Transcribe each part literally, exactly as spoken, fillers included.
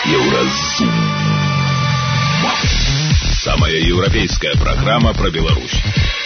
Еўразум. Самая европейская программа про Беларусь.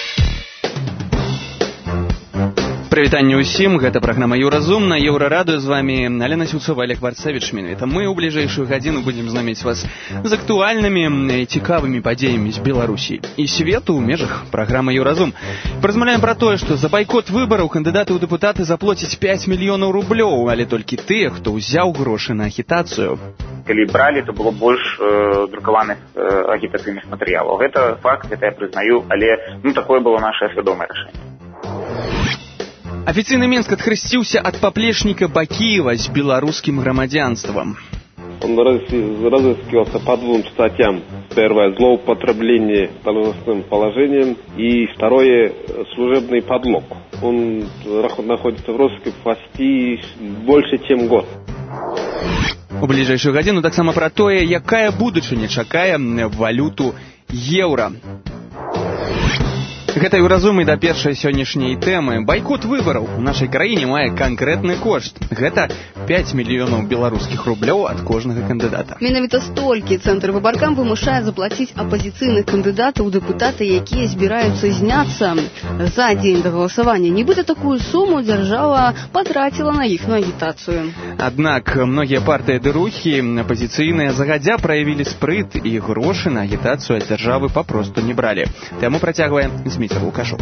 Прывітанне ўсім, гэта праграма Еўразум на Еўрарадыё, з вами Алена Сюцова, Олег Варцевич менавіта. Мы ў бліжэйшую гадзіну будзем знаміць вас з актуальнымі, цікавымі падзеямі з Беларусі і свету ў межах праграмы Еўразум. Паразмаўляем пра тое, што за байкот выбараў кандыдаты ў дэпутаты заплоцяць пяць мільёнаў рублёў, але толькі тыя, хто ўзяў грошы на агітацыю. Калі бралі, то было больш э, друкаваных э, агітацыйных матэрыялаў. Гэта факт, гэта я прызнаю, але ну, такое было нашае свядомае рашэнне. Афіцыйны Мінск адхрысціўся ад паплечніка Бакіева з беларускім грамадзянствам. Он разыскивался по двум статьям. Первое – злоупотребление должностным положением, и второе – служебный подлог. Он находится в розыске почти больше, чем год. У бліжэйшую гадзіну таксама пра тое, якая будучыня чакае валюту еўра. Гэта Еўразум і да першай сённяшняй тэмы. Байкот выбараў у нашай краіне мае канкрэтны кошт. Гэта пяць мільёнаў беларускіх рублёў ад кожнага кандыдата. Менавіта столькі Цэнтр выбаркам вымушае заплаціць апазіцыйных кандыдатаў у дэпутаты, якія збіраюцца зняцца за дзень да галасавання. Нібыта такую суму дзяржава патраціла на іх на агітацыю. Аднак многія партыі ды рухі апазіцыйныя загадзя праявілі спрыт і грошы на агітацыю ад дзяржавы папросту не бралі. Таму працягвае Зміцер Лукашук.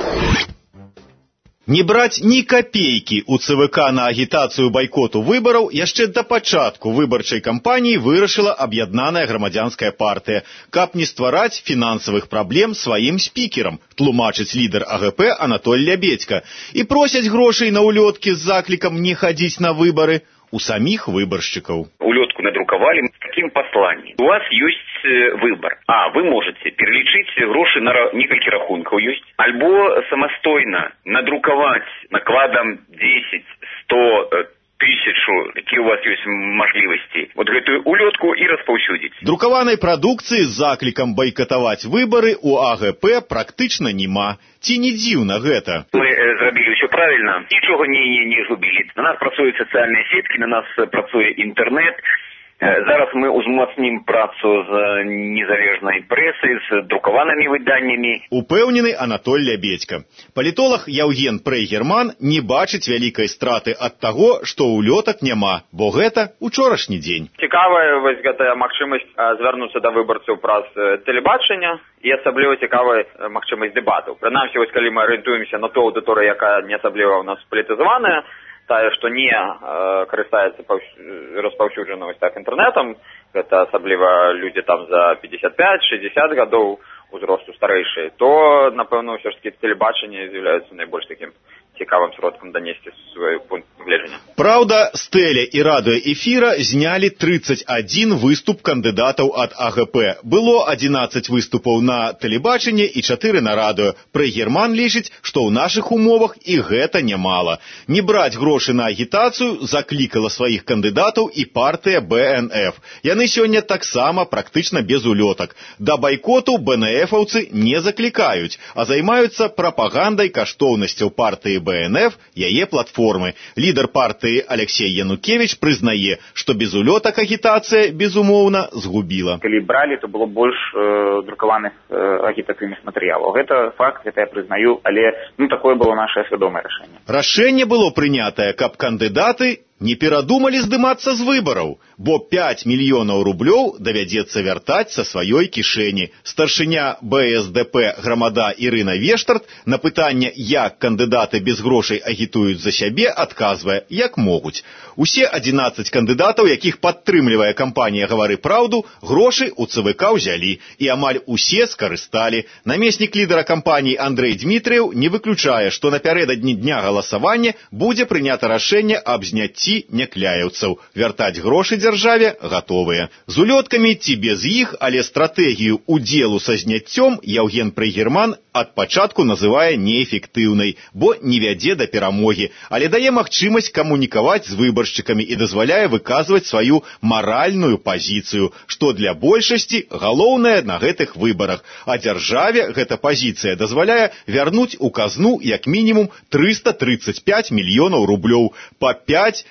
Не браць ні капейкі ў ЦВК на агітацыю байкоту выбараў яшчэ да пачатку выбарчай кампаніі вырашыла аб'яднаная грамадзянская партыя, каб не ствараць фінансавых праблем сваім спікерам, тлумачыць лідар АГП Анатоль Лябедька, і просяць грошай на улёткі з заклікам не хадзіць на выбары у самих выборщиков. Улетку надрукавали с таким посланием. У вас есть выбор. А, вы можете перелічыць грошы на некалькі рахункаў ёсць, альбо самастойна надруковать накладам десять, сто, тысячу, какие у вас есть мажлівасці, вот гэтую улётку и распаўсюдзіць. Друкаванай прадукцыі з заклікам байкатаваць выбары у АГП практычна няма. Ці не дзіўна гэта? Мы э, зрабілі ўсё правильно, нічога не, не, не згубілі. На нас працуюць сацыяльныя сеткі, на нас працуе інтэрнэт. Зараз мы узмацнім працу з незалежнай прэсай, з друкаванымі выданнямі. Упэўнены Анатоль Лябедька. Палітолог Яўген Прэй-Герман не бачыць вялікай страты ад таго, што улётак няма, бо гэта учорашні дзень. Цікавая вось гэтая магчымасць звярнуцца да выбарцаў праз тэлебачання і асабліва цікавая магчымасць дэбатаў. Прынамсі, вось калі мы арыентуемся на ту аўдыторыю, якая не асабліва ў нас палітызаваная, тая, што не э, карыстаецца распаўсюджана вось так інтэрнэтам, гэта асабліва людзі там за пятьдесят пять шестьдесят гадоў узросту старэйшыя, то, напэўна, ўсё ж такі тэлебачанне з'яўляецца найбольш такім цікавым сродкам данесці свой пункт гледжання. Праўда, з тэле і радыёэфіра знялі тридцать один выступ кандыдатаў ад АГП. Было одиннадцать выступаў на тэлебачанні і чатыры на радыё. Прэй-Герман лічыць, што ў нашых умовах і гэта нямала. Не браць грошы на агітацыю заклікала сваіх кандыдатаў і партыя Бэ Эн Эф. Яны сёння таксама практычна без улётак. Да байкоту Бэ Эн Эфаўцы не заклікаюць, а займаюцца прапагандай каштоўнасцяў партыі Бэ Эн Эф, яе платформы. Лідар партыі Алексей Янукевич прызнае, што без улётак агітацыя, безумоўна, згубіла. Калі бралі, то было больш э, друкаваных э, агітацыйных матэрыялаў. Гэта факт, гэта я прызнаю, але ну, такое было нашае свядомае рашэнне. Рашэнне было прынятае, каб кандыдаты не перадумалі здымацца з выбараў, бо пяць мільёнаў рублёў давядзецца вяртаць са сваёй кішэні. Старшыня Бэ Эс Дэ Пэ грамада Ірына Вештарт на пытанне, як кандыдаты без грошай агітуюць за сябе, адказвае, як могуць. Усе адзінаццаць кандыдатаў, якіх падтрымлівае кампанія «Гавары праўду», грошы ў ЦВК ўзялі, і амаль усе скарысталі. Намеснік лідара кампаніі Андрэй Дмітрыеў не выключае, што напярэдадні дня галасавання будзе прынята рашэнне аб зняцці някляеўцаў. Вяртаць грошы дзяржаве гатовыя. З улёткамі ці без іх, але стратэгію удзелу са зняццём Яўген Прэй-Герман ад пачатку называе неэфектыўнай, бо не вядзе да перамогі, але дае магчымасць камунікаваць з выбаршчыкамі і дазваляе выказваць сваю маральную пазіцыю, што для большасці галоўнае на гэтых выбарах. А дзяржаве гэта пазіцыя дазваляе вярнуць у казну як мінімум триста тридцать пять мільёнаў рублёў, па пять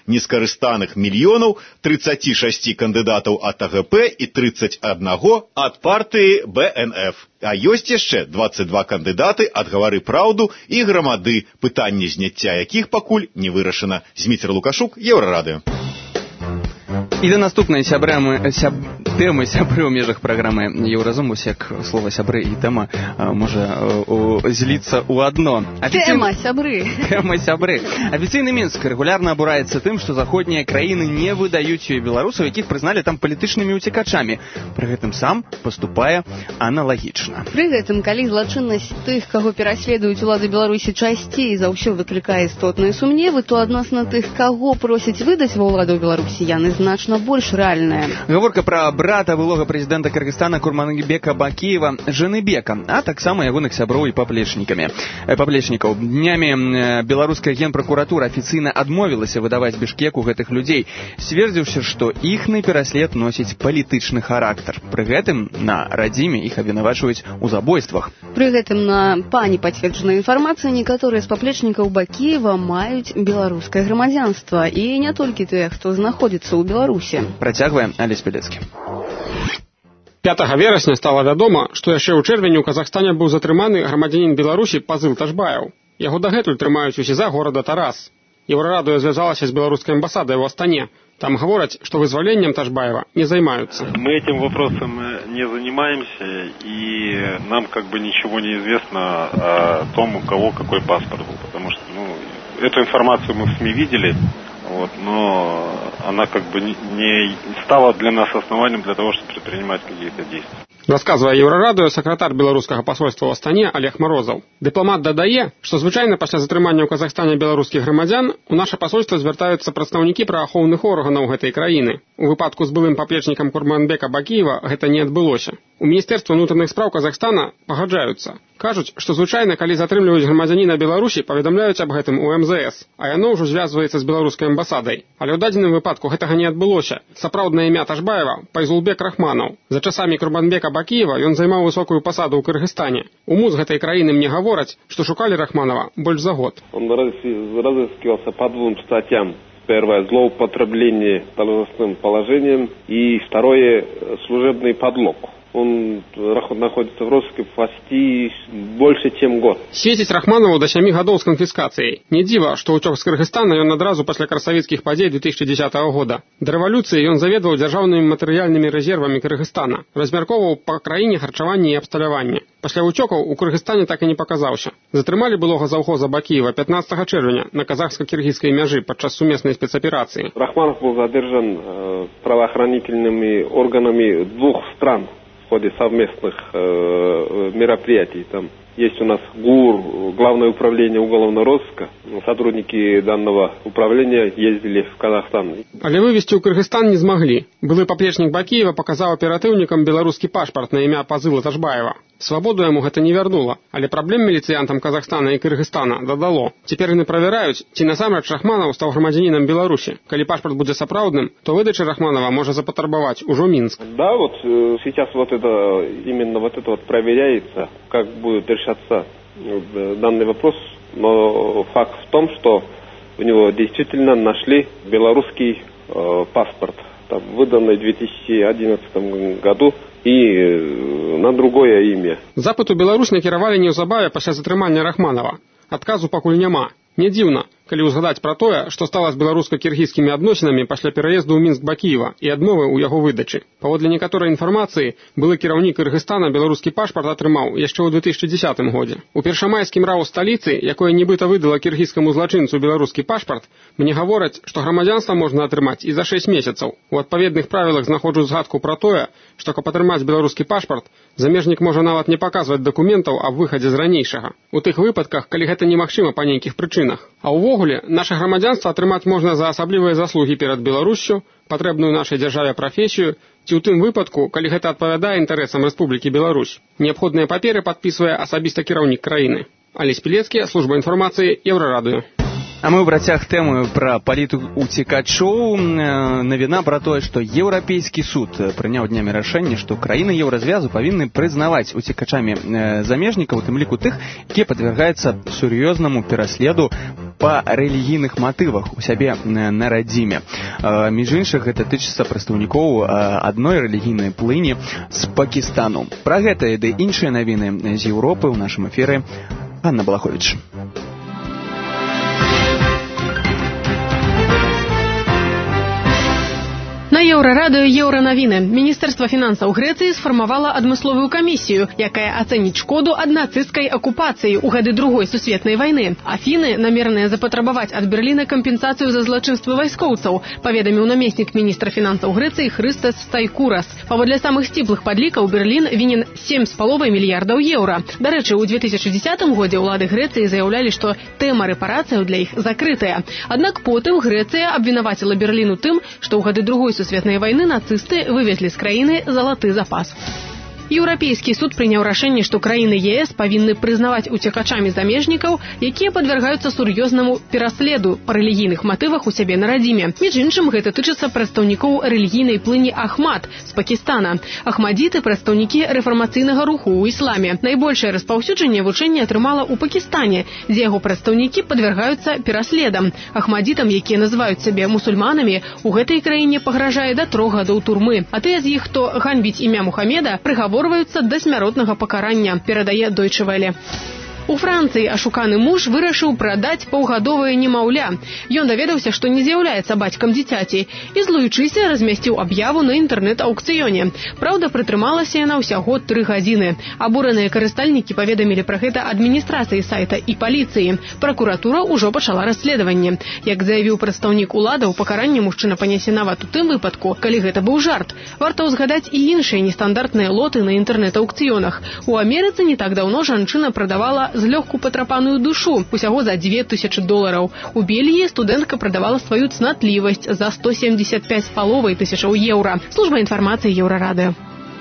нескарыстаных мільёнаў тридцать шесть кандыдатаў ад А Г П і тридцать один ад партыі Б Н Ф. А ёсць яшчэ двадцать два кандыдаты ад Гавары праўду і грамады, пытанне зняцця якіх пакуль не вырашана. Зміцер Лукашук, Еўрарадыё. І да наступнай сябрамы, сяб... тэмы сябры ў межах праграмы Еўразум, усяк слова сябры і тэма а, можа а, зліцца ў адно. Афіцыйн... Тэма сябры. Тэма сябры. Афіцыйны Мінск рэгулярна абураецца тым, што заходнія краіны не выдаюць беларусаў, якіх прызналі там палітычнымі ўцекачамі. Пры гэтым сам паступае аналагічна. Пры гэтым, калі злачыннасць тых, каго пераследуюць улады Беларусі, часцей за ўсё выклікае істотныя сумневы, то адносна тых, каго просяць выдаць ва ўладу Беларусі, яны значна больш рэальная. Гаворка пра брата былога прэзідэнта Кыргызстана Курманбека Бакиева, Жаныбека, а таксама ягоных сяброў і паплечнікамі. Паплечнікаў. Днямі беларуская генпракуратура афіцыйна адмовілася выдаваць Бішкеку гэтых людзей, сцвердзіўшы, што іхны пераслед носіць палітычны характар. Пры гэтым на радзіме іх абвінавачваюць у забойствах. Пры гэтым на па непацверджанай інфармацыі некаторыя з паплечнікаў Бакиева маюць беларускае грамадзянства, і не толькі тыя, хто знаходзіцца ў Беларусі. Працягваем, Алесь Пелецкі. пятага верасня стала вядома, што яшчэ ў чэрвені ў Казахстане быў затрыманы грамадзянін Беларусі Пазыл Ташбаев. Яго дагэтуль трымаюць у СІЗА горада Тарас. Еўрарадыё звязалася з беларускай амбасадай у Астане. Там говорят, что вызволением Ташбаева не занимаются. Мы этим вопросом не занимаемся, и нам как бы ничего не известно о том, у кого какой паспорт был. Потому что ну, эту информацию мы в СМИ видели, вот, но она как бы не стала для нас основанием для того, чтобы предпринимать какие-то действия. Расказвае Еўрарадыё сакратар беларускага пасольства ў Астане Олег Морозаў. Дыпламат дадае, што звычайна пасля затрымання ў Казахстане беларускіх грамадзян у наша пасольства звяртаюцца прадстаўнікі праваахоўных органаў гэтай краіны. У выпадку з былым паплечнікам Курманбека Бакиева гэта не адбылося. У Міністэрства ўнутраных спраў Казахстана пагаджаюцца. Кажуць, што звычайна, калі затрымліваюць грамадзяніна Беларусі, паведамляюць аб гэтым у эм зэ эс, а яно ўжо звязваецца з беларускай амбасадай. Але ў дадзеным выпадку гэтага не адбылося. Сапраўднае імя Ташбаева – Пайзулбек Рахманаў. За часамі Курманбека Бакиева ён займаў высокую пасаду ў Кыргызстане. У МУЗ гэтай краіны мне гавораць, што шукалі Рахманова больш за год. Он разыскивался по двум статьям. Первое – злоупотребление должностным положением, и второе – служебный подлог. Он находится в розыске почти больше, чем год. Свеціць Рахманову да сямі гадоў з канфіскацыяй. Не дзіва, што ўцёк з Кыргызстана ён адразу пасля красавіцкіх падзей две тысячи десятого года. Да рэвалюцыі ён заведаваў дзяржаўнымі матэрыяльнымі рэзервамі Кыргызстана, размяркоўваў па краіне харчаванне і абсталяванне. Пасля ўцёкаў у Кыргызстане так і не паказаўся. Затрымалі былога завхоза Бакиева пятнадцатого чэрвеня на казахско-киргизской мяжы падчас сумеснай спецоперации. Рахманов был задержан э, правоохранительными органами двух стран в ходе совместных э, мероприятий. Там есть у нас ГУР, Главное управление уголовного розыска. Сотрудники данного управления ездили в Казахстан. Але вывезти ў Кыргызстан не змаглі. Былы паплечнік Бакиева паказаў аператыўнікам беларускі пашпарт на імя Пазыла Ташбаева. Свабоду яму гэта не вярнула, але праблем міліцыянтам Казахстана і Кыргызстана дадало. Цяпер яны правяраюць, ці насамрэч Рахманов стаў грамадзянінам Беларусі. Калі пашпарт будзе сапраўдным, то выдача Рахманова можа запатрабаваць ужо Мінск. Да, вот э, сейчас вот это, именно вот это вот проверяется, как будет решаться э, данный вопрос. Но факт в том, что у него действительно нашли белорусский э, паспорт, там, выданный в две тысячи одиннадцатом году, и на другое імя. Запыт у Беларусь накіравалі неўзабаве пасля затрымання Рахманова. Адказу пакуль няма. Не дзіўна, калі ўзгадаць пра тое, што стала з беларуска-кіргізскімі адносінамі пасля пераезду ў Мінск Бакиева і адмовы ў яго выдачы. Паводле некаторай інфармацыі, былы кіраўнік Кыргызстана беларускі пашпарт атрымаў яшчэ ў две тысячи десятым годзе. У першамайскім рау сталіцы, якое нібыта выдала кіргізскаму злачынцу беларускі пашпарт, мне гавораць, што грамадзянства можна атрымаць і за шэсць месяцаў. У адпаведных правілах знаходжу згадку пра тое, што каб атрымаць беларускі пашпарт, замежнік можа нават не паказваць дакументаў аб выхадзе з ранейшага. У тых выпадках, калі гэта немагчыма па нейкіх прычынах. А ўвогуле, наша грамадзянства атрымаць можна за асаблівыя заслугі перад Беларуссю, патрэбную нашай дзяржаве прафесію, ці ў тым выпадку, калі гэта адпавядае інтарэсам Рэспублікі Беларусь. Неабходныя паперы падпісвае асабіста кіраўнік краіны. Алесь Пелецкі, служба інфармацыі, Еўрарадыё. А мы ў брацях тэму пра палітыку-уцекачоў. Навіна пра тое, што Еўрапейскі суд прыняў днямі рашэнне, што краіны Еўразвязу павінны прызнаваць уцекачамі замежнікаў, у тым ліку тых, якія падвяргаюцца сур'ёзнаму пераследу па рэлігійных матывах у сябе на радзіме. Між іншых, гэта тычыцца прадстаўнікоў адной рэлігійнай плыні з Пакістану. Пра гэта і іншыя навіны з Еўропы ў нашым эфіры Анна Балахович. На Еўрарадыё Еўранавіны. Міністэрства фінансаў Грэцыі сфармавала адмысловую камісію, якая ацэніць шкоду ад нацысцкай акупацыі ў гады другой сусветнай вайны. Афіны намераныя запатрабаваць ад Берліна кампенсацыю за злачынствы вайскоўцаў, паведаміў намеснік міністра фінансаў Грэцыі Хрыстас Стайкурас. Паводле самых сціплых падлікаў Берлін вінен сем з паловай мільярдаў еўра. Дарэчы, у две тысячы дзесятым годзе ўлады Грэцыі заяўлялі, што тэма рэпарацыяў для іх закрытая. Аднак потым Грэцыя абвінаваціла Берлін у тым, што ў гады другой сусветнай вайны нацысты вывезлі з краіны залаты запас. Еўрапейскі суд прыняў рашэнне, што краіны е эс павінны прызнаваць уцекачамі замежнікаў, якія падвяргаюцца сур'ёзнаму пераследу па рэлігійных матывах у сябе на радзіме. Між іншым, гэта тычыцца прадстаўнікоў рэлігійнай плыні Ахмад з Пакістана. Ахмадзіты – прадстаўнікі рэфармацыйнага руху ў ісламе. Найбольшае распаўсюджанне вучэнне атрымала ў Пакістане, дзе яго прадстаўнікі падвяргаюцца пераследам. Ахмадзітам, якія называюць сябе мусульманамі, у гэтай краіне пагражае да трох гадоў турмы. А тыя з іх, хто ганьбіць імя Мухамеда, прыгавор да смяротнага пакарання, перадае Deutsche Welle. У Францыі ашуканы муж вырашыў прадаць паўгадовае немаўля. Ён даведаўся, што не з'яўляецца бацькам дзіцяці, і, злуючыся, размясціў аб'яву на інтэрнэт-аўкцыёне. Праўда, прытрымалася яна ўсяго тры гадзіны. Абураныя карыстальнікі паведамілі пра гэта адміністрацыі сайта і паліцыі. Пракуратура ўжо пачала расследаванне. Як заявіў прадстаўнік уладаў, пакаранне мужчына панясе нават у тым выпадку, калі гэта быў жарт. Варта ўзгадаць і іншыя нестандартныя лоты на інтэрнэт-аўкцыёнах. У Амерыцы не так даўно жанчына прадавала злёгку патрапаную душу, усяго за дзве тысячы долараў. У Бельгіі студэнтка прадавала сваю цнатлівасць за сто семьдесят пять з паловай тысячаў еўра. Служба інфармацыі Еўрарадыё.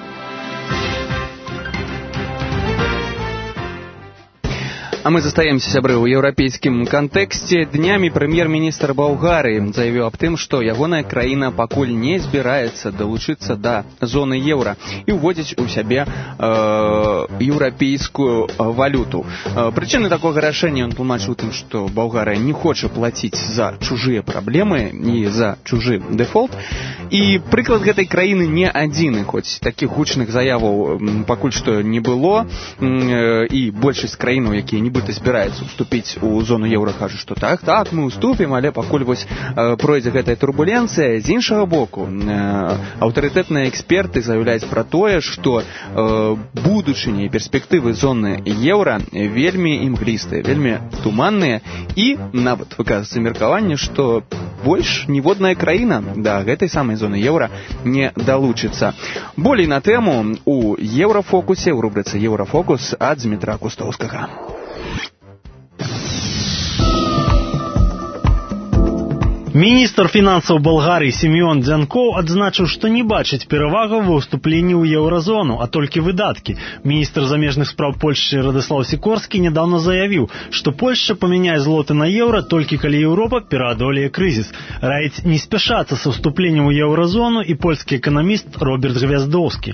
А мы застаемся, сябры, ў еўрапейскім кантэксце. Днямі прэм'ер-міністр Балгарыі заявіў аб тым, што ягоная краіна пакуль не збіраецца далучыцца да зоны еўра і ўводзіць у сябе э, еўрапейскую валюту. Э, прычыны такога рашэння ён тлумачыў тым, што Балгарыя не хоча плаціць за чужыя праблемы і за чужы дэфолт. І прыклад гэтай краіны не адзіны, хоць такіх гучных заяваў пакуль што не было, э, і большасць краінаў, якія нібыта збіраюцца уступіць у зону еўра, кажуць, што так, так, мы уступім, але пакуль вось э, пройдзе гэтая турбуленцыя. З іншага боку, э, аўтарытэтныя эксперты заяўляюць пра тое, што э, будучыня і перспектывы зоны еўра вельмі імглістыя, вельмі туманныя, і нават выказваецца меркаванне, што больш ніводная краіна да гэтай самай зоны еўра не далучыцца. Болей на тэму у Еўрафокусе, у рубрыцы Еўрафокус ад Дмітра Кустоўскага. Міністр фінансаў Балгарыі Сімеон Дзянкоў адзначыў, што не бачыць перавагаў ва ўступленні ў еўразону, а толькі выдаткі. Міністр замежных спраў Польшчы Радыслаў Сікорскі нядаўна заявіў, што Польшча памяняе злоты на еўра толькі калі Еўропа пераадолее крызіс. Раіць не спяшацца са ўступленнем у еўразону і польскі эканаміст Роберт Гвяздоўскі.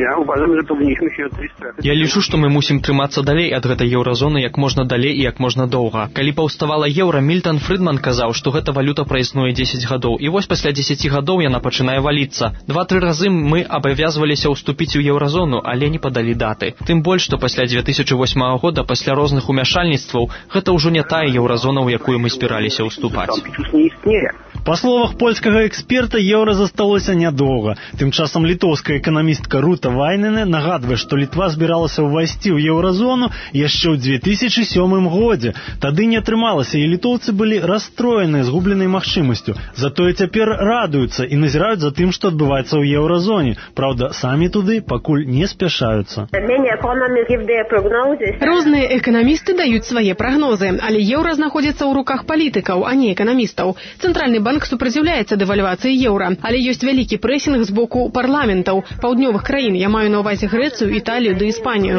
Я лічу, што мы мусім трымацца далей ад гэтай еўразоны як можна далей і як можна доўга. Калі паўставала еўра, Мільтан Фрыдман казаў, што гэта валюта прайснуе дзесяць гадоў, і вось пасля дзесяці гадоў яна пачынае валіцца. Два-тры разы мы абавязваліся ўступіць у еўразону, але не падалі даты. Тым больш, што пасля две тысячы восьмага года, пасля розных умяшальніцтваў, гэта ўжо не тая еўразона, у якую мы збіраліся ўступаць. Па словах польскага эксперта, еўра засталося нядоўга. Тым часам літоўская эканамістка Рута Вайнене нагадвае, што Літва збіралася ўвайсці ў еўразону яшчэ ў две тысячы сёмым годзе. Тады не атрымалася, і літоўцы былі расстроеныя згубленай магчымасцю. Затое цяпер радуюцца і назіраюць за тым, што адбываецца ў еўразоне. Праўда, самі туды пакуль не спяшаюцца. Розныя эканамісты даюць свае прагнозы, але еўра знаходзіцца ў руках палітыкаў, а не эканамістаў. Цэнтральны банк Нацбанк супраціўляецца дэвальвацыі еўра, але ёсць вялікі прэсінг з боку парламентаў паўднёвых краін. Я маю на ўвазе Грэцыю, Італію ды Іспанію.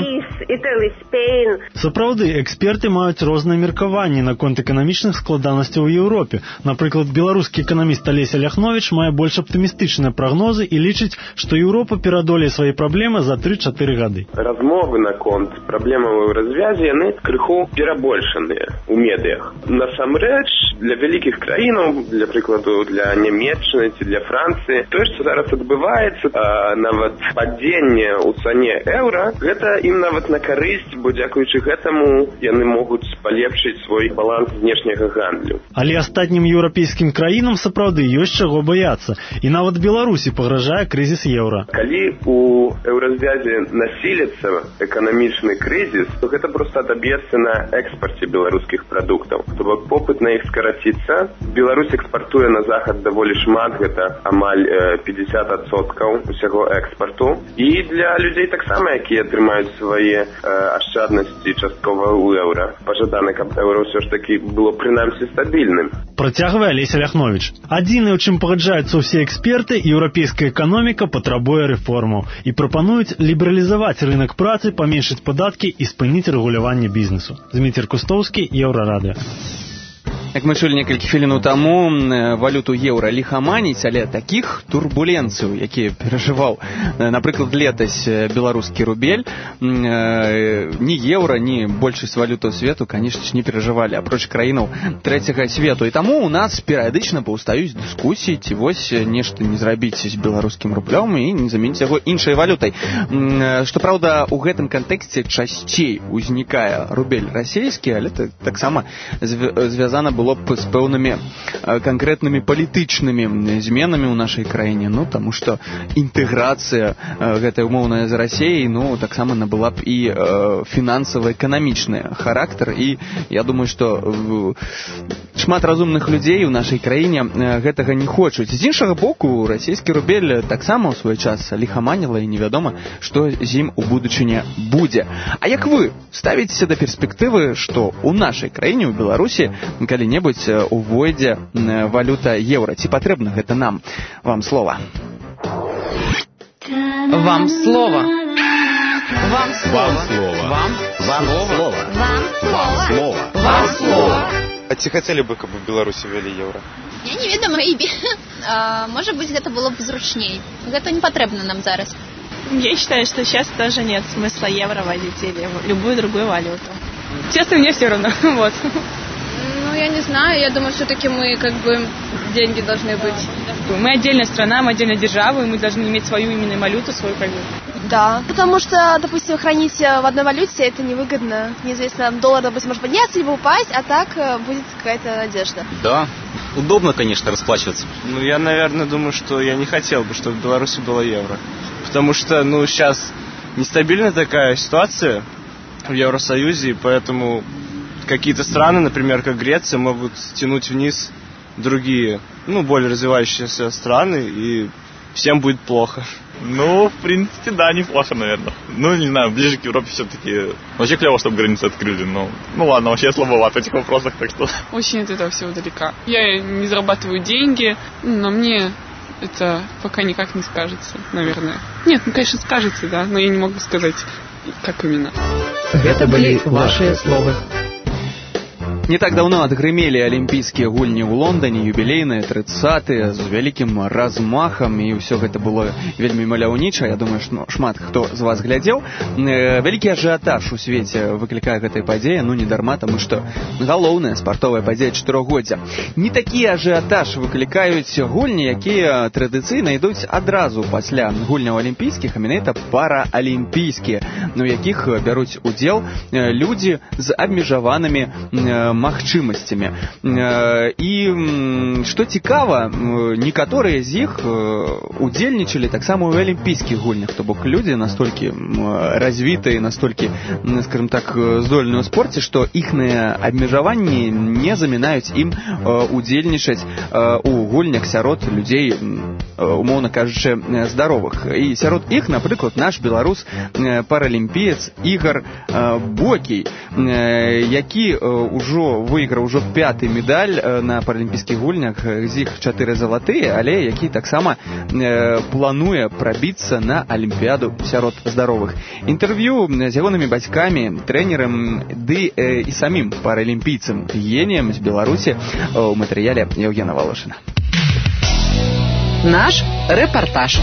Сапраўды, эксперты маюць розныя меркаванні наконт эканамічных складанасцяў у Еўропе. Напрыклад, беларускі эканаміст Алеся Ляхновіч мае больш аптымістычныя прагнозы і лічыць, што Еўропа перадолее свае праблемы за тры-чатыры гады. Размовы наконт праблемаў у развязе яны крыху перабольшаныя ў медыях. Насамрэч, для вялікіх краінаў, для прыкладу, для Нямецчыны ці для Францыі, тое, што зараз адбываецца, а, нават падзенне ў цане еўра, гэта ім нават на карысць, бо дзякуючы гэтаму яны могуць палепшыць свой баланс знешняга гандлю. Але астатнім еўрапейскім краінам сапраўды ёсць чаго баяцца. І нават Беларусі пагражае крызіс еўра. Калі у еўразвязе насіліцца эканамічны крызіс, то гэта проста адаб'ецца на экспарце беларускіх прадуктаў. То бок попыт на іх скараціцца. Беларусь экспартуе на захад даволі шмат, гэта амаль пятьдесят адсоткаў усяго экспарту. І для людзей таксама, якія трымаюць свае ашчаднасці часткова ў еўра. Пажадана, каб еўра ўсё ж такі было прынамсі стабільным. Працягвае Алеся Ляхновіч. Адзінае, у чым пагаджаюцца ўсе эксперты, еўрапейская эканоміка патрабуе рэформаў і прапануюць лібералізаваць рынак працы, паменшыць падаткі і спыніць рэгуляванне бізнесу. Зміцер Кустоўскі, Еўрарадыё. Як мы чулі некалькі хвілінаў таму, валюту еўра ліхаманіць, але такіх турбуленцыяў, якія перажываў, напрыклад, летась беларускі рубель, ні еўра, ні большасць валютаў свету, канешне ж, не перажывалі, апроч краінаў трэцяга свету. І таму у нас перыядычна паўстаюць дыскусіі, ці вось нешта не зрабіць з беларускім рублём і не замяніць яго іншай валютай. Што праўда, у гэтым кантэксце часцей узнікае рубель расійскі, але таксама звязана было б з пэўнымі канкрэтнымі палітычнымі зменамі ў нашай краіне, ну, таму што інтэграцыя гэтая умоўная з Расіяй, ну, таксама набыла б і фінансава-эканамічны характар, і я думаю, што шмат разумных людзей у нашай краіне гэтага не хочуць. З іншага боку, расійскі рубель таксама ў свой час ліхаманіла, і невядома, што з ім у будучыні будзе. А як вы ставіцеся да перспектывы, што ў нашай краіне, ў Беларусі, калі-небудзь увойдзе валюта еўра? Ці патрэбна гэта нам? Вам слова. Вам слова. Вам слова. Вам слова. Вам слова. Вам слова. Вам слова. А ці хацелі бы, каб у Беларусі ввялі еўра? Я не ведаю, мэйбі. Можа быць, гэта было б зручней. Гэта не патрэбна нам зараз. Я считаю, что сейчас тоже нет смысла евро вводить или любую другую валюту. Честно, мне все равно. Вот. Ну, я не знаю. Я думаю, все-таки мы, как бы, деньги должны быть. Мы отдельная страна, мы отдельная держава, и мы должны иметь свою именно валюту, свою валюту. Да, потому что, допустим, хранить в одной валюте это невыгодно. Неизвестно, доллар, допустим, может подняться, либо упасть, а так будет какая-то надежда. Да, удобно, конечно, расплачиваться. Ну, я, наверное, думаю, что я не хотел бы, чтобы в Беларуси было евро. Потому что, ну, сейчас нестабильная такая ситуация в Евросоюзе, и поэтому какие-то страны, например, как Греция, могут тянуть вниз другие, ну, более развивающиеся страны, и всем будет плохо. Ну, в принципе, да, неплохо, наверное. Ну, не знаю, ближе к Европе все-таки. Вообще клево, чтобы границы открыли, но... Ну ладно, вообще я слабоват в этих вопросах, так что... Очень от этого всего далека. Я не зарабатываю деньги, но мне это пока никак не скажется, наверное. Нет, ну, конечно, скажется, да, но я не могу сказать, как именно. Это были ваши слова. Не так давно адгрымелі алімпійскія гульні ў Лондоне, юбілейныя, трыццатыя, з вялікім размахам, і ўсё гэта было вельмі маляўніча. Я думаю, што шмат хто з вас глядзеў. Вялікі ажыятаж у свеце выклікае гэтай падзеі, ну не дарма, таму што галоўная спартовая падзея чатырохгоддзя. Не такі ажыятаж выклікаюць гульні, якія традыцыйна ідуць адразу пасля гульняў алімпійскіх, а менавіта параалімпійскія, у якіх бяруць удзел людзі з абмежаванымі магчымасцямі. І што цікава, некаторыя з іх удзельнічалі таксама ў алімпійскіх гульнях, то бок людзі настолькі развітыя, настолькі, скажем так, здольныя ў спорце, што іхныя абмежаванні не замінаюць ім удзельнічаць у гульнях сярод людзей, умоўна кажучы, здаровых. І сярод іх, напрыклад, наш беларус паралімпіец Ігар Бокій, які ўжо хто выйграў ужо пяты медаль на паралімпійскіх гульнях, з іх чатыры залатыя, але які таксама э, плануе прабіцца на алімпіяду сярод здаровых. Інтэрв'ю з ягонымі бацькамі, трэнерам ды э, і самім паралімпійцам геніям з Беларусі ў матэрыяле Евгена Волошина. Наш рэпартаж.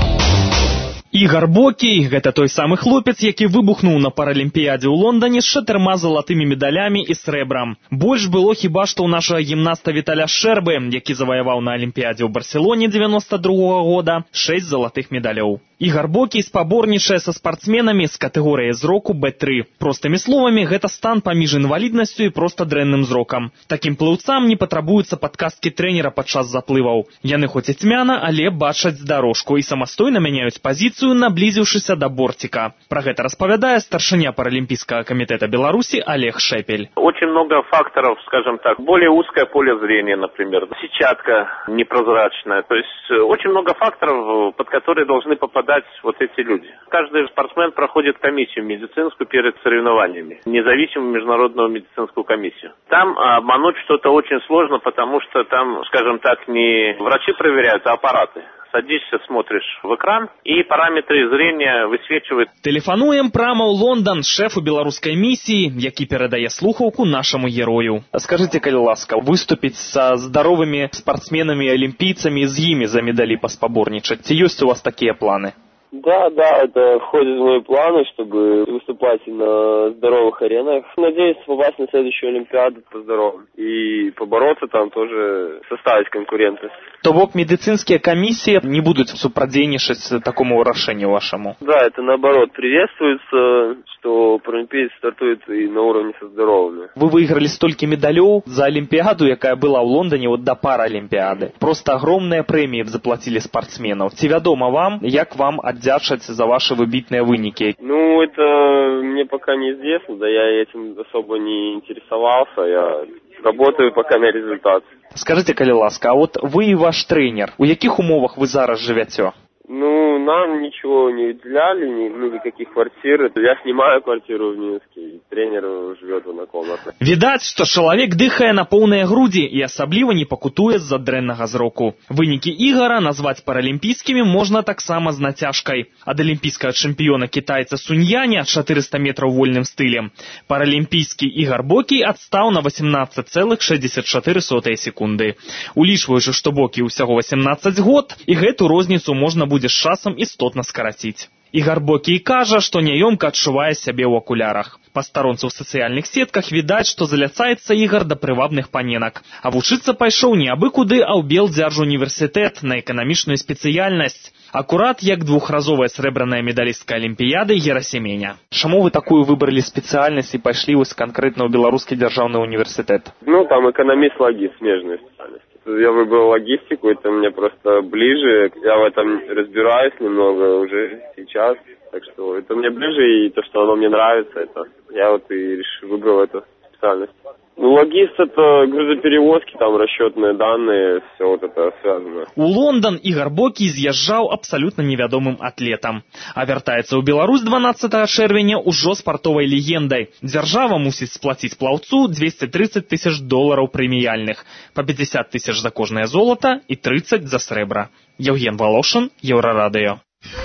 Ігар Бокій – гэта той самы хлопец, які выбухнуў на паралімпіядзе ў Лондане з чатырма залатымі медалямі і срэбрам. Больш было хіба што ў нашага гімнаста Віталя Шэрбы, які заваяваў на алімпіядзе ў Барселоне дзевяноста другога года шэсць залатых медалёў. Ігар Бокій спаборнічае са спартсменамі з катэгорыі зроку бэ тры. Простымі словамі, гэта стан паміж інваліднасцю і проста дрэнным зрокам. Такім плыўцам не патрабуюцца падказкі трэнера падчас заплываў. Яны хоць і цьмяна, але бачаць дарожку і самастойна мяняюць пазіцыю, наблізіўшыся да бортика. Про гэта распавядае старшыня Паралимпийского комитета Беларуси Олег Шепель. Очень много факторов, скажем так. Более узкое поле зрения, например. Сетчатка непрозрачная. То есть очень много факторов, под которые должны попадать вот эти люди. Каждый спортсмен проходит комиссию медицинскую перед соревнованиями. Независимую международную медицинскую комиссию. Там обмануть что-то очень сложно, потому что там, скажем так, не врачи проверяют, а аппараты. Садишься, смотришь в экран, и параметры зрения высвечивают. Тэлефануем прямо ў Лондон шефу беларускай миссии, які перадае слухаўку нашему герою. Скажите, калі ласка, выступить со здоровыми спортсменами, олимпийцами, з ими за медали поспоборничать? Ці ёсць у вас такие планы? Да, да, это входит в мои планы, чтобы выступать на здоровых аренах. Надеюсь попасть на следующую Олимпиаду по здоровым. И побороться там тоже, составить конкурентность. То бок медицинские комиссии не будут супрадзейнічаць такому рашению вашему? Да, это наоборот приветствуется, что паралимпийцы стартуют и на уровне со здоровыми. Вы выиграли столько медалей за Олимпиаду, якая была в Лондоне вот до Паралимпиады. Просто огромные премии заплатили спортсменов. Ці вядома вам, як вам отдячаць за ваши выбитные выники? Ну, это мне пока неизвестно, да я этим особо не интересовался, я работаю пока на результат. Скажите, калі ласка, а вот вы и ваш тренер, у яких умовах вы зараз живете? Ну, нам ничего не выделяли, ни, ну, никаких квартир. Я снимаю квартиру в Минске, и тренер живет в однокомнатной. Відаць, што чалавек дыхае на поўныя грудзі і асабліва не пакутуе з-за дрэннага зроку. Вынікі ігара назваць паралімпійскімі можна таксама з нацяжкай. Ад алімпійскага чэмпіёна кітайца Суньяня чатырыста метраў вольным стылем паралімпійскі Ігар Бокій адстаў на восемнадцать целых шестьдесят четыре сотых секунды. Улічваючы, што Бокій усяго восемнадцать год, і гэту розніцу можна будзе з часам істотна скараціць. Ігар Бокій кажа, што няёмка адчувае сябе ў акулярах. Па старонцу ў сацыяльных сетках відаць, што заляцаецца Ігар да прывабных паненак. А вучыцца пайшоў не абы куды, а ў Белдзяржуніверсітэт на эканамічную спецыяльнасць. Акурат як двухразовая срэбраная медалістка Алімпіяды Герасименя. Чаму вы такую выбралі спецыяльнасць і пайшлі вось канкрэтна ў Беларускі дзяржаўны універсітэт? Ну, там экономист-логист, смежная специальность. Я выбрал логистику, это мне просто ближе. Я в этом разбираюсь немного уже сейчас. Так что это мне ближе, и то, что оно мне нравится, это я вот и решил, выбрал эту специальность. Ну, логист — это грузоперевозки, там расчетные данные, все вот это связано. У Лондон Ігар Бокій з'язджаў абсалютна невядомым атлетам. А вяртаецца ў Беларусь дванаццатага чэрвеня ўжо спартовай легендай. Дзяржава мусіць сплаціць плаўцу двести тридцать тысяч долараў прэміяльных, па пятьдесят тысяч за кожнае золата і тридцать за срэбра. Евген Волошин, Еўрарадыё.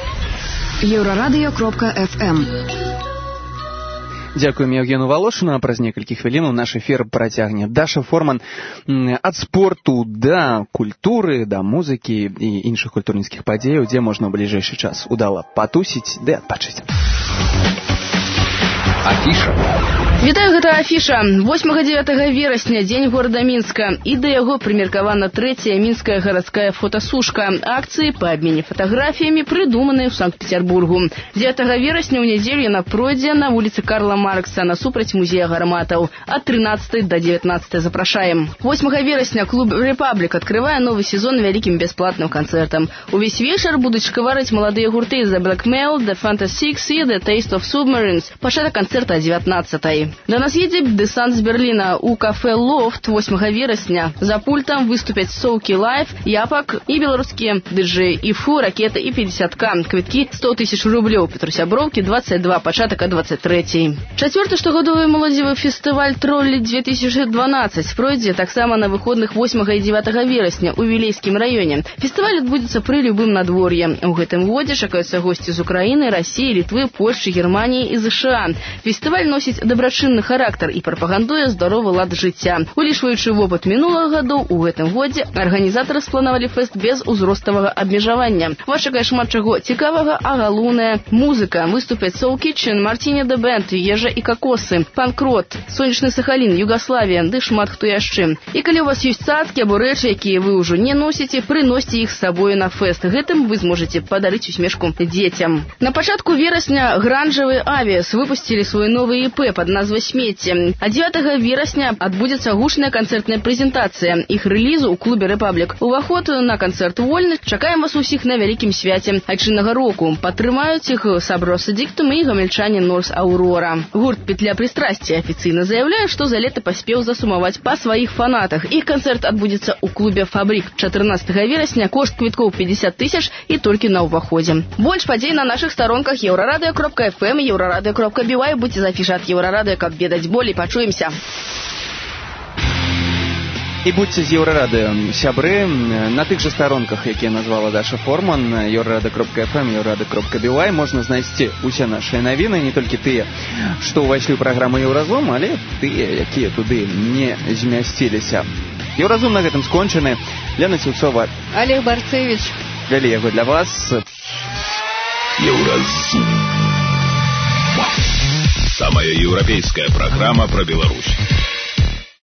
еўрарадыё кропка эф эм. Дзякуем Евгену Волошину. Праз некалькі хвілінаў наш эфір працягне Даша Форман. Ад спорту да культуры, да музыкі і іншых культурніцкіх падзеяў, дзе можна ў бліжэйшы час удала патусіць ды адпачыць. Афіша. Вітаю, гэта Афіша. восьмага-дзевятага верасня, дзень горада Мінска. І да яго прымеркавана трэцяя мінская гарадская фотасушка. Акцыі па абмене фатаграфіямі прыдуманыя ў Санкт-Петербургу. дзевятага верасня ў нядзелю яна пройдзе на вуліцы Карла Маркса насупраць музея гарматаў. Ад трынаццатай да дзевятнаццатай запрашаем. восьмага верасня клуб «Репаблик» адкрывае новы сезон вялікім бясплатным канцэртам. Увесь вечар будуць шкаварыць маладыя гурты The Blackmail, The Fantastic і The Taste of Submarines. Пачатак канцэрта канцэрт о дзевятнаццатай. Да нас едзе дэсант з Берліна у кафе «Лофт» восьмага верасня. За пультам выступяць Соуки Лайф, Япак і беларускія ды-джэі Ифу, Ракета і пятьдесят ка. Квіткі сто тысяч рублёў. Петрусяброўкі двадцать два, пачатак о двадцать трэцяй. Чацвёрты штогадовы моладзевы фестываль «Троллі две тысячи двенадцать» пройдзе таксама на выходных восьмага і дзевятага верасня у Вілейскім раёне. Фестываль адбудзецца пры любым надвор'і. У гэтым годзе чакаюцца госці з Украіны, Расіі, Літвы, Польшчы, Германіі і ЗША. Фестываль носіць дабрачынны характар і прапагандуе здаровы лад жыцця. Улічваючы вопыт мінулых гадоў, у гэтым годзе арганізатары спланавалі фэст без узроставага абмежавання. Вас чакае шмат чаго цікавага, а галоўнае – музыка. Выступяць Soul Kitchen, Martini The Band, Ежа і Кокосы, Панкрот, Сонечны Сахалін, Югославія, ды шмат хто яшчэ. І калі у вас ёсць цацкі або рэчы, якія вы ўжо не носіце, прыносьце іх з сабою на фэст. Гэтым вы зможаце падарыць усмешку дзецям. На пачатку верасня гранжавы Авіас выпусцілі свой новы і пэ пад назвай «Смецце». А дзевятага верасня адбудзецца гучная канцэртная прэзентацыя іх рэлізу ў клубе «Рэпаблік». Уваход на канцэрт вольны. Чакаем вас усіх на вялікім свяце айчыннага року. Падтрымаюць іх Саброса Диктум і гамельчане Норс Аурора. Гурт «Петля прыстрасця» афіцыйна заяўляе, што за лета паспеў засумаваць па сваіх фанатах. Іх канцэрт адбудзецца ў клубе «Фабрик» чатырнаццатага верасня. Кошт квіткоў пятьдесят тысяч і толькі на ўваходзе. Больш падзей на нашых старонках еўрарадыё кропка эф эм, еўрарадыё кропка би вай. Будьце з афішай ад Еўрарадыё, каб ведаць болей. Пачуемся. І будьце з Еўрарадыё, сябры, на тых жа старонках, якія назвала Даша Форман, еўрарадыё кропка эф эм, еўрарадыё кропка би вай, можна знайсці усе нашыя навіны, не толькі тыя, што ўвайшлі ў праграму Еўразум, але тыя, якія туды не змясціліся. Еўразум на гэтым скончаны. Лена Сіўцова, Олег Барцевич. Вялі яго для вас. Еўразум. Самая еўрапейская программа про Беларусь.